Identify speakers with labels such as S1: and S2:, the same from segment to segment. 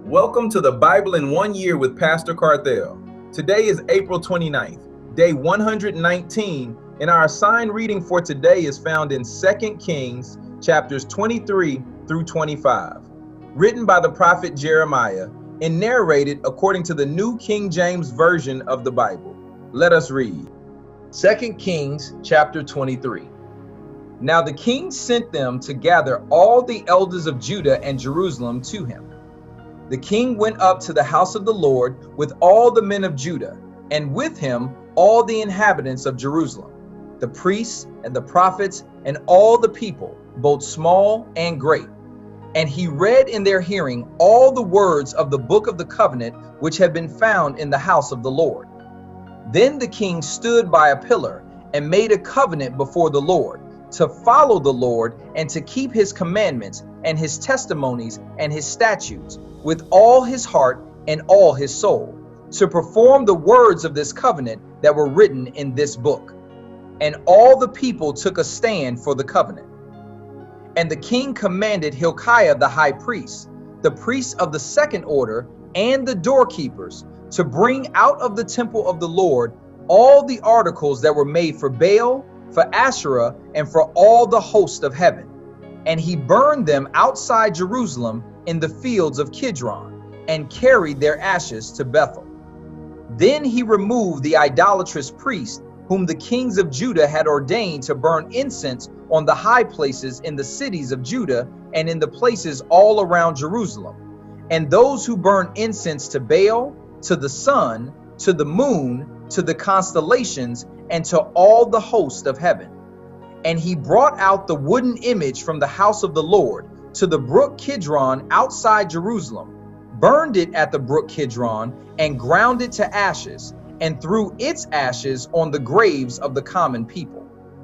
S1: Welcome to the Bible in 1 Year with Pastor Carthel. Today is April 29th, day 119, and our assigned reading for today is found in 2 Kings chapters 23 through 25, written by the prophet Jeremiah and narrated according to the New King James Version of the Bible. Let us read. 2 Kings chapter 23. Now the king sent them to gather all the elders of Judah and Jerusalem to him. The king went up to the house of the Lord with all the men of Judah, and with him all the inhabitants of Jerusalem, the priests and the prophets and all the people, both small and great. And he read in their hearing all the words of the book of the covenant which had been found in the house of the Lord. Then the king stood by a pillar and made a covenant before the Lord, to follow the Lord and to keep his commandments and his testimonies and his statutes with all his heart and all his soul, to perform the words of this covenant that were written in this book. And all the people took a stand for the covenant. And the king commanded Hilkiah the high priest, the priests of the second order, and the doorkeepers to bring out of the temple of the Lord all the articles that were made for Baal, for Asherah, and for all the host of heaven. And he burned them outside Jerusalem in the fields of Kidron, and carried their ashes to Bethel. Then he removed the idolatrous priests whom the kings of Judah had ordained to burn incense on the high places in the cities of Judah and in the places all around Jerusalem, and those who burned incense to Baal, to the sun, to the moon, to the constellations, and to all the host of heaven. And he brought out the wooden image from the house of the Lord to the brook Kidron outside Jerusalem, burned it at the brook Kidron, and ground it to ashes, and threw its ashes on the graves of the common people.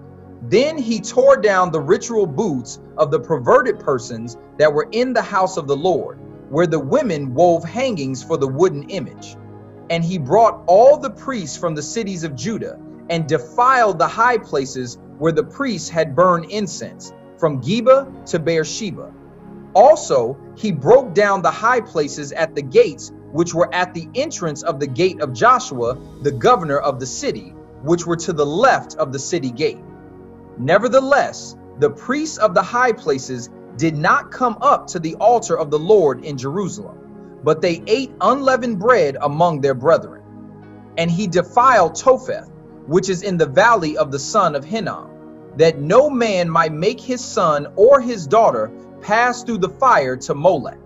S1: Then he tore down the ritual booths of the perverted persons that were in the house of the Lord, where the women wove hangings for the wooden image. And he brought all the priests from the cities of Judah, and defiled the high places where the priests had burned incense, from Geba to Beersheba. Also, he broke down the high places at the gates, which were at the entrance of the gate of Joshua, the governor of the city, which were to the left of the city gate. Nevertheless, the priests of the high places did not come up to the altar of the Lord in Jerusalem, but they ate unleavened bread among their brethren. And he defiled Topheth, which is in the valley of the son of Hinnom, that no man might make his son or his daughter pass through the fire to Molech.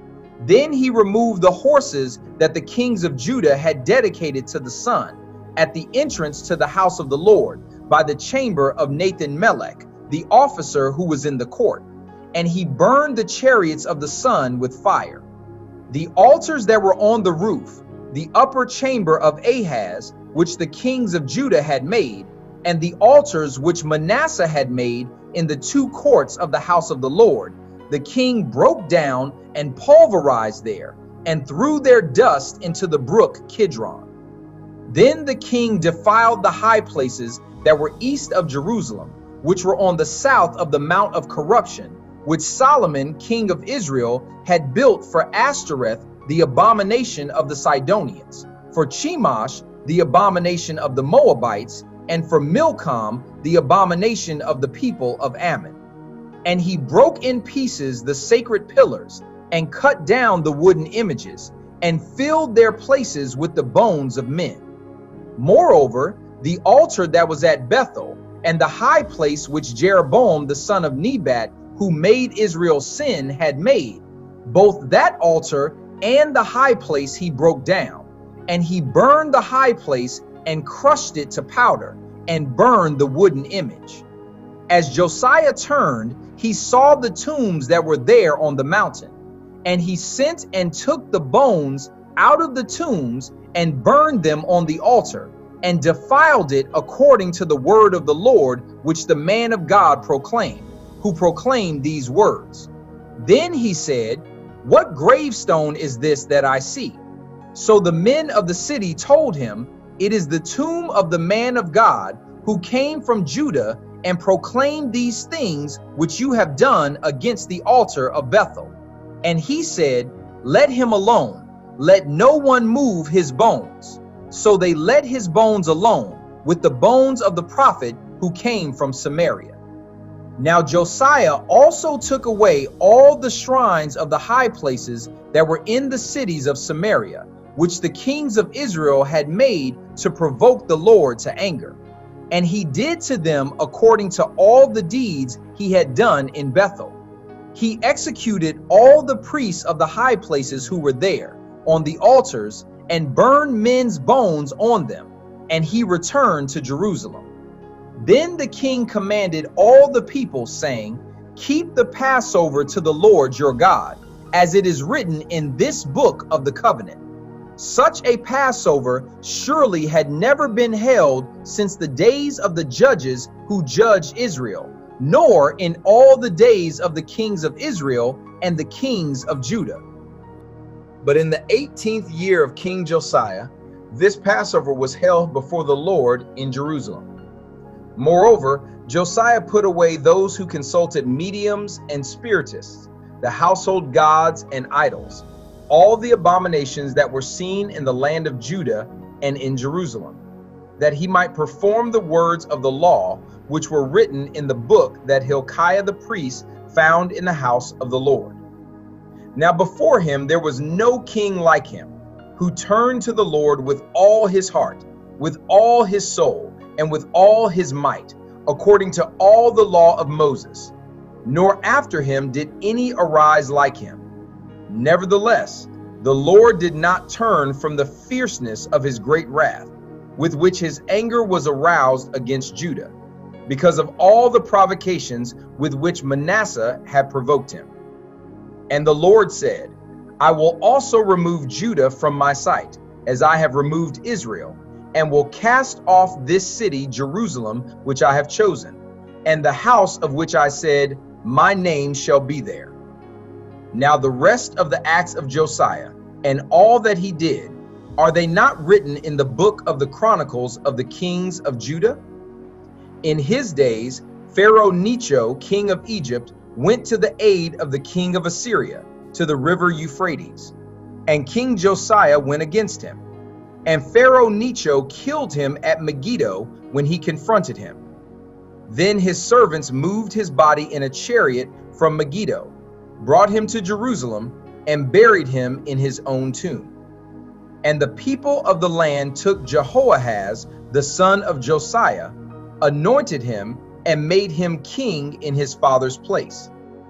S1: Then he removed the horses that the kings of Judah had dedicated to the sun at the entrance to the house of the Lord by the chamber of Nathan-Melech, the officer who was in the court, and he burned the chariots of the sun with fire. The altars that were on the roof, the upper chamber of Ahaz, which the kings of Judah had made, and the altars which Manasseh had made in the two courts of the house of the Lord, the king broke down and pulverized there, and threw their dust into the brook Kidron. Then the king defiled the high places that were east of Jerusalem, which were on the south of the Mount of Corruption, which Solomon, king of Israel, had built for Ashtoreth, the abomination of the Sidonians, for Chemosh, the abomination of the Moabites, and for Milcom, the abomination of the people of Ammon. And he broke in pieces the sacred pillars, and cut down the wooden images, and filled their places with the bones of men. Moreover, the altar that was at Bethel, and the high place which Jeroboam the son of Nebat, who made Israel sin, had made, both that altar and the high place he broke down. And he burned the high place and crushed it to powder, and burned the wooden image. As Josiah turned, he saw the tombs that were there on the mountain, and he sent and took the bones out of the tombs and burned them on the altar, and defiled it according to the word of the Lord, which the man of God proclaimed, who proclaimed these words. Then he said, "What gravestone is this that I see?" So the men of the city told him, "It is the tomb of the man of God who came from Judah and proclaimed these things which you have done against the altar of Bethel." And he said, "Let him alone. Let no one move his bones." So they let his bones alone, with the bones of the prophet who came from Samaria. Now Josiah also took away all the shrines of the high places that were in the cities of Samaria, which the kings of Israel had made to provoke the Lord to anger. And he did to them according to all the deeds he had done in Bethel. He executed all the priests of the high places who were there on the altars and burned men's bones on them, and he returned to Jerusalem. Then the king commanded all the people, saying, "Keep the Passover to the Lord your God, as it is written in this book of the covenant." Such a Passover surely had never been held since the days of the judges who judged Israel, nor in all the days of the kings of Israel and the kings of Judah. But in the 18th year of King Josiah, this Passover was held before the Lord in Jerusalem. Moreover, Josiah put away those who consulted mediums and spiritists, the household gods and idols, all the abominations that were seen in the land of Judah and in Jerusalem, that he might perform the words of the law which were written in the book that Hilkiah the priest found in the house of the Lord. Now before him there was no king like him, who turned to the Lord with all his heart, with all his soul, and with all his might, according to all the law of Moses. Nor after him did any arise like him. Nevertheless, the Lord did not turn from the fierceness of his great wrath, with which his anger was aroused against Judah, because of all the provocations with which Manasseh had provoked him. And the Lord said, "I will also remove Judah from my sight, as I have removed Israel, and will cast off this city, Jerusalem, which I have chosen, and the house of which I said, my name shall be there." Now the rest of the acts of Josiah, and all that he did, are they not written in the book of the Chronicles of the kings of Judah? In his days, Pharaoh Necho, king of Egypt, went to the aid of the king of Assyria, to the river Euphrates, and King Josiah went against him. And Pharaoh Necho killed him at Megiddo when he confronted him. Then his servants moved his body in a chariot from Megiddo, brought him to Jerusalem, and buried him in his own tomb. And the people of the land took Jehoahaz, the son of Josiah, anointed him, and made him king in his father's place.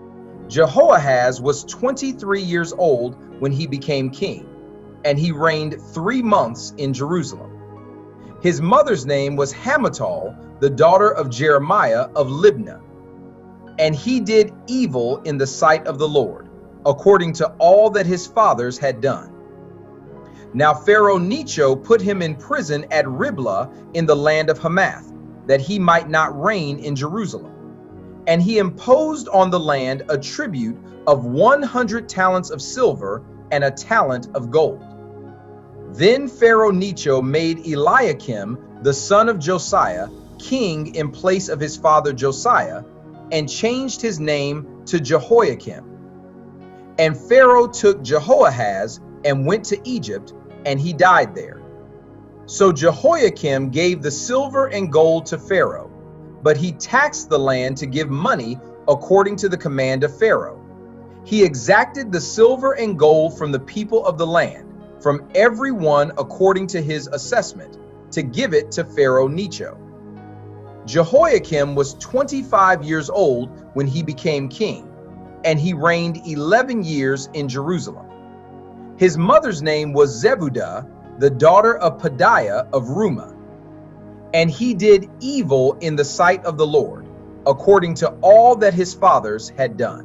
S1: Jehoahaz was 23 years old when he became king, and he reigned 3 months in Jerusalem. His mother's name was Hamutal, the daughter of Jeremiah of Libnah. And he did evil in the sight of the Lord, according to all that his fathers had done. Now Pharaoh Necho put him in prison at Riblah in the land of Hamath, that he might not reign in Jerusalem. And he imposed on the land a tribute of 100 talents of silver and a talent of gold. Then Pharaoh Necho made Eliakim, the son of Josiah, king in place of his father Josiah, and changed his name to Jehoiakim. And Pharaoh took Jehoahaz and went to Egypt, and he died there. So Jehoiakim gave the silver and gold to Pharaoh, but he taxed the land to give money according to the command of Pharaoh. He exacted the silver and gold from the people of the land, from every one according to his assessment, to give it to Pharaoh Necho. Jehoiakim was 25 years old when he became king, and he reigned 11 years in Jerusalem. His mother's name was Zebudah, the daughter of Pedaiah of Rumah. And he did evil in the sight of the Lord, according to all that his fathers had done.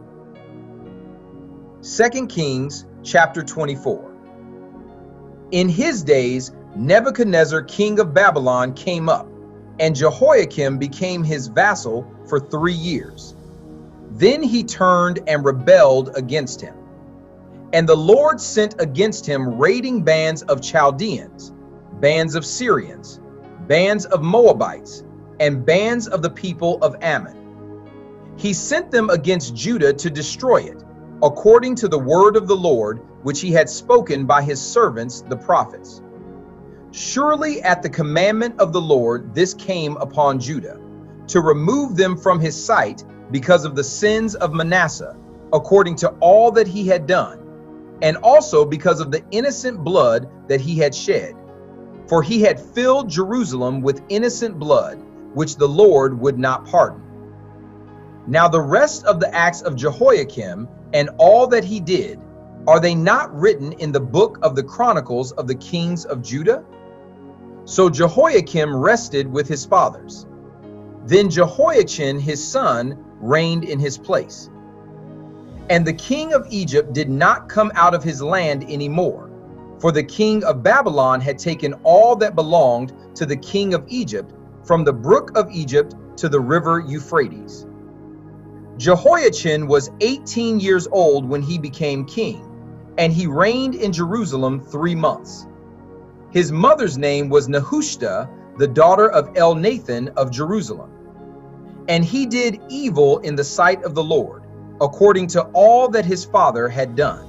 S1: 2 Kings chapter 24. In his days, Nebuchadnezzar, king of Babylon, came up, and Jehoiakim became his vassal for 3 years. Then he turned and rebelled against him. And the Lord sent against him raiding bands of Chaldeans, bands of Syrians, bands of Moabites, and bands of the people of Ammon. He sent them against Judah to destroy it, according to the word of the Lord, which he had spoken by his servants the prophets. Surely at the commandment of the Lord this came upon Judah, to remove them from his sight because of the sins of Manasseh, according to all that he had done, and also because of the innocent blood that he had shed. For he had filled Jerusalem with innocent blood, which the Lord would not pardon. Now the rest of the acts of Jehoiakim and all that he did, are they not written in the book of the Chronicles of the kings of Judah? So Jehoiakim rested with his fathers. Then Jehoiachin his son reigned in his place. And the king of Egypt did not come out of his land any more, for the king of Babylon had taken all that belonged to the king of Egypt, from the brook of Egypt to the river Euphrates. Jehoiachin was 18 years old when he became king, and he reigned in Jerusalem 3 months. His mother's name was Nehushta, the daughter of Elnathan of Jerusalem. And he did evil in the sight of the Lord, according to all that his father had done.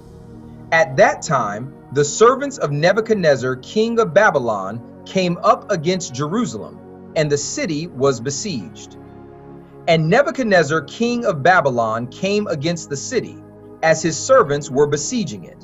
S1: At that time, the servants of Nebuchadnezzar, king of Babylon, came up against Jerusalem, and the city was besieged. And Nebuchadnezzar, king of Babylon, came against the city, as his servants were besieging it.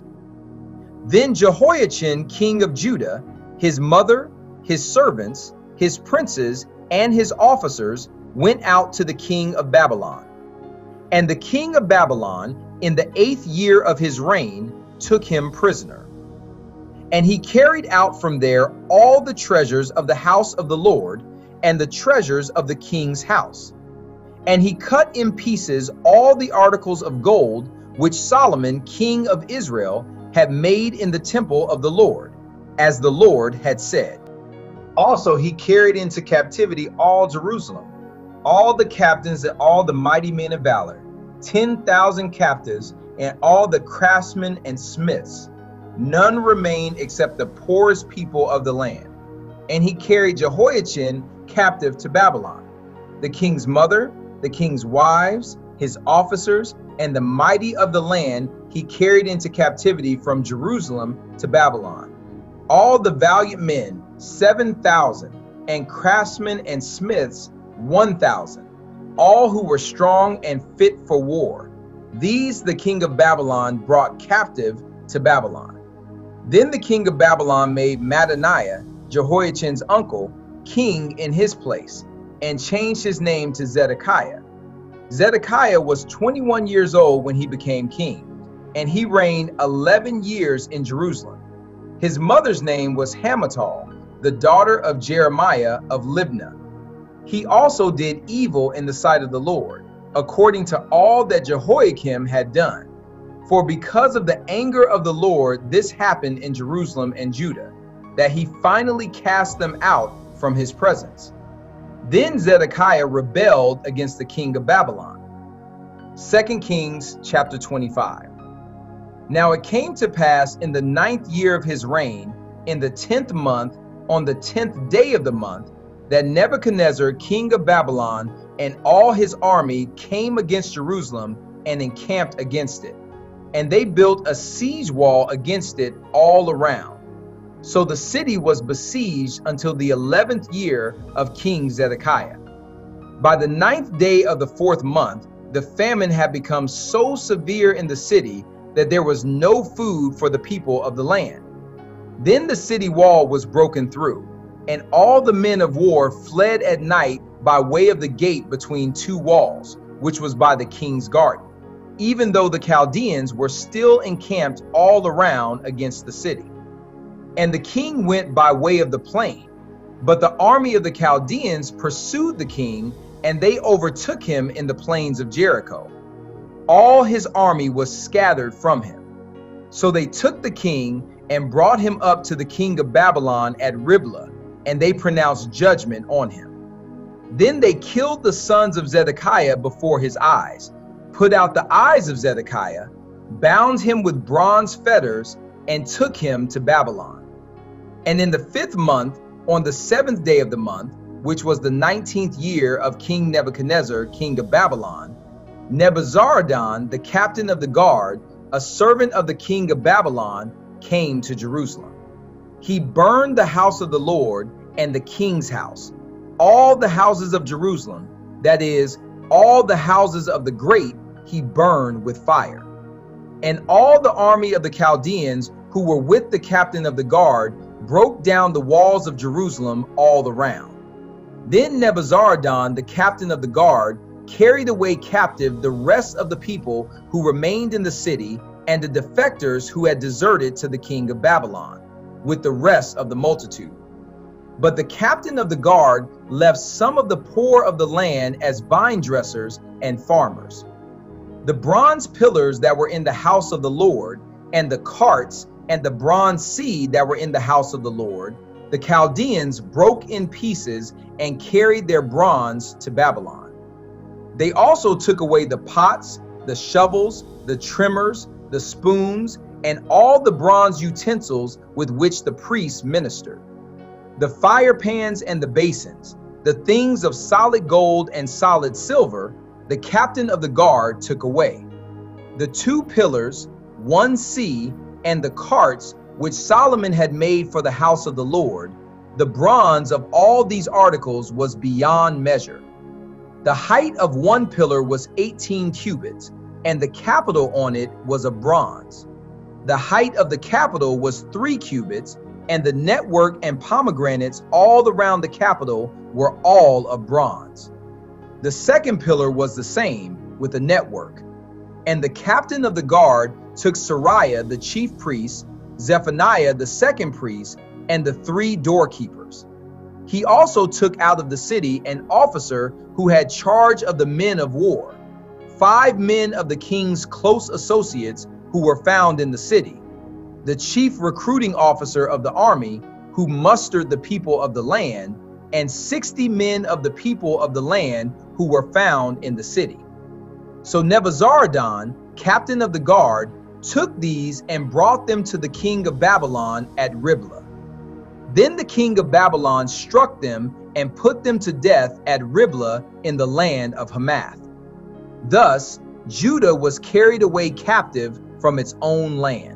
S1: Then Jehoiachin, king of Judah, his mother, his servants, his princes, and his officers went out to the king of Babylon. And the king of Babylon, in the 8th year of his reign, took him prisoner. And he carried out from there all the treasures of the house of the Lord, and the treasures of the king's house. And he cut in pieces all the articles of gold which Solomon, king of Israel, had made in the temple of the Lord, as the Lord had said. Also he carried into captivity all Jerusalem, all the captains and all the mighty men of valor, 10,000 captives, and all the craftsmen and smiths. None remained except the poorest people of the land. And he carried Jehoiachin captive to Babylon, the king's mother, the king's wives, his officers, and the mighty of the land he carried into captivity from Jerusalem to Babylon. All the valiant men, 7,000, and craftsmen and smiths, 1,000, all who were strong and fit for war. These the king of Babylon brought captive to Babylon. Then the king of Babylon made Mattaniah, Jehoiachin's uncle, king in his place, and changed his name to Zedekiah. Zedekiah was 21 years old when he became king, and he reigned 11 years in Jerusalem. His mother's name was Hamutal, the daughter of Jeremiah of Libnah. He also did evil in the sight of the Lord, according to all that Jehoiakim had done. For because of the anger of the Lord, this happened in Jerusalem and Judah, that he finally cast them out from his presence. Then Zedekiah rebelled against the king of Babylon. 2 Kings chapter 25. Now it came to pass in the 9th year of his reign, in the 10th month, on the 10th day of the month, that Nebuchadnezzar, king of Babylon, and all his army came against Jerusalem and encamped against it. And they built a siege wall against it all around. So the city was besieged until the 11th year of King Zedekiah. By the 9th day of the 4th month, the famine had become so severe in the city that there was no food for the people of the land. Then the city wall was broken through, and all the men of war fled at night by way of the gate between 2 walls, which was by the king's garden, even though the Chaldeans were still encamped all around against the city. And the king went by way of the plain, but the army of the Chaldeans pursued the king, and they overtook him in the plains of Jericho. All his army was scattered from him. So they took the king and brought him up to the king of Babylon at Riblah, and they pronounced judgment on him. Then they killed the sons of Zedekiah before his eyes, put out the eyes of Zedekiah, bound him with bronze fetters, and took him to Babylon. And in the 5th month, on the 7th day of the month, which was the 19th year of King Nebuchadnezzar, king of Babylon, Nebuzaradan, the captain of the guard, a servant of the king of Babylon, came to Jerusalem. He burned the house of the Lord and the king's house, all the houses of Jerusalem, that is, all the houses of the great, he burned with fire. And all the army of the Chaldeans who were with the captain of the guard broke down the walls of Jerusalem all around. Then Nebuzaradan, the captain of the guard, carried away captive the rest of the people who remained in the city and the defectors who had deserted to the king of Babylon, with the rest of the multitude. But the captain of the guard left some of the poor of the land as vine dressers and farmers. The bronze pillars that were in the house of the Lord, and the carts and the bronze seat that were in the house of the Lord, the Chaldeans broke in pieces and carried their bronze to Babylon. They also took away the pots, the shovels, the trimmers, the spoons, and all the bronze utensils with which the priests ministered. The fire pans and the basins, the things of solid gold and solid silver, the captain of the guard took away. The 2 pillars, 1 sea, and the carts which Solomon had made for the house of the Lord, the bronze of all these articles was beyond measure. The height of 1 pillar was 18 cubits, and the capital on it was of bronze. The height of the capital was 3 cubits, and the network and pomegranates all around the capital were all of bronze. The 2nd pillar was the same, with a network. And the captain of the guard took Seraiah the chief priest, Zephaniah the 2nd priest, and the 3 doorkeepers. He also took out of the city an officer who had charge of the men of war, 5 men of the king's close associates who were found in the city, the chief recruiting officer of the army who mustered the people of the land, and 60 men of the people of the land who were found in the city. So Nebuzaradan, captain of the guard, took these and brought them to the king of Babylon at Riblah. Then the king of Babylon struck them and put them to death at Riblah in the land of Hamath. Thus Judah was carried away captive from its own land.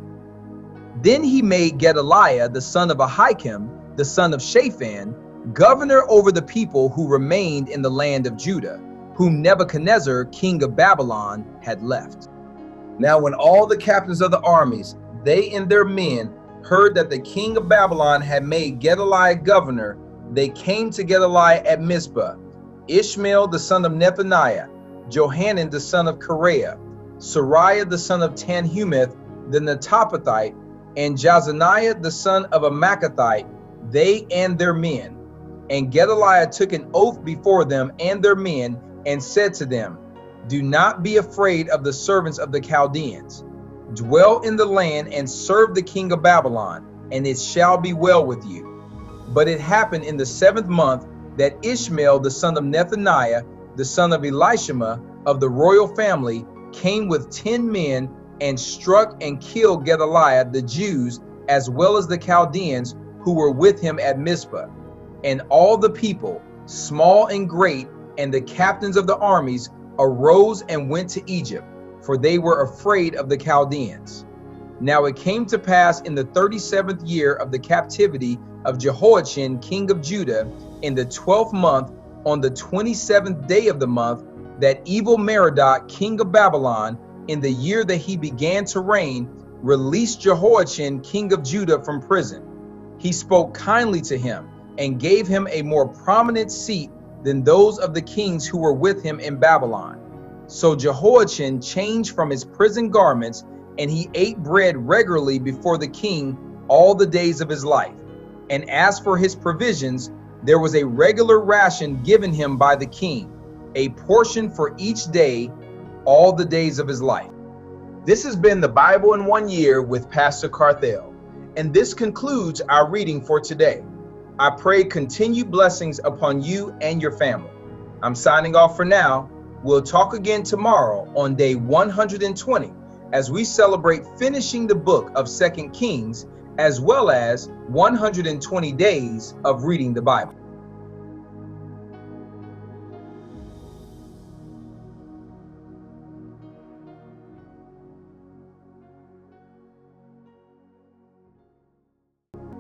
S1: Then he made Gedaliah the son of Ahikam, the son of Shaphan, governor over the people who remained in the land of Judah, whom Nebuchadnezzar, king of Babylon, had left. Now when all the captains of the armies, they and their men, heard that the king of Babylon had made Gedaliah governor, they came to Gedaliah at Mizpah, Ishmael the son of Nethaniah, Johanan the son of Kareah, Seraiah the son of Tanhumeth the Netophathite, and Jazaniah the son of a Maacathite, they and their men. And Gedaliah took an oath before them and their men, and said to them, Do not be afraid of the servants of the Chaldeans. Dwell in the land and serve the king of Babylon, and it shall be well with you. But it happened in the 7th month that Ishmael the son of Nethaniah, the son of Elishama of the royal family, came with 10 men and struck and killed Gedaliah the Jews, as well as the Chaldeans who were with him at Mizpah. And all the people, small and great, and the captains of the armies arose and went to Egypt, for they were afraid of the Chaldeans. Now it came to pass in the 37th year of the captivity of Jehoiachin king of Judah, in the 12th month, on the 27th day of the month, that Evil-Merodach king of Babylon, in the year that he began to reign, released Jehoiachin king of Judah from prison. He spoke kindly to him, and gave him a more prominent seat than those of the kings who were with him in Babylon. So Jehoiachin changed from his prison garments, and he ate bread regularly before the king all the days of his life. And as for his provisions, there was a regular ration given him by the king, a portion for each day, all the days of his life. This has been the Bible in 1 year with Pastor Carthel, and this concludes our reading for today. I pray continued blessings upon you and your family. I'm signing off for now. We'll talk again tomorrow on day 120 as we celebrate finishing the book of 2 Kings, as well as 120 days of reading the Bible.